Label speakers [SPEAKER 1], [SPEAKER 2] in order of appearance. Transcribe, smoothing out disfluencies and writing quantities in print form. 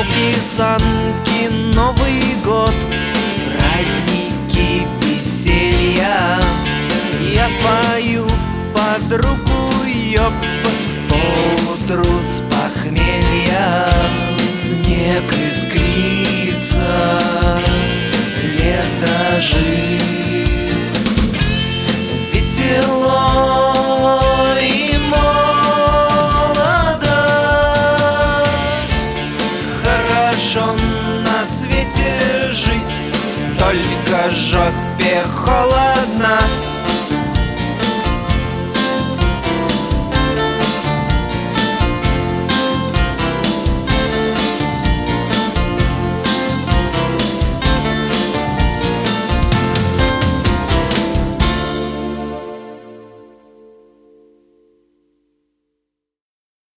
[SPEAKER 1] Елки, санки, Новый год, праздники, веселья. Я свою подругу, ёб, поутру с похмелья. Снег искрится, лес дрожит, весело и молодо. Хорошо на свете жить, только жопе холодно.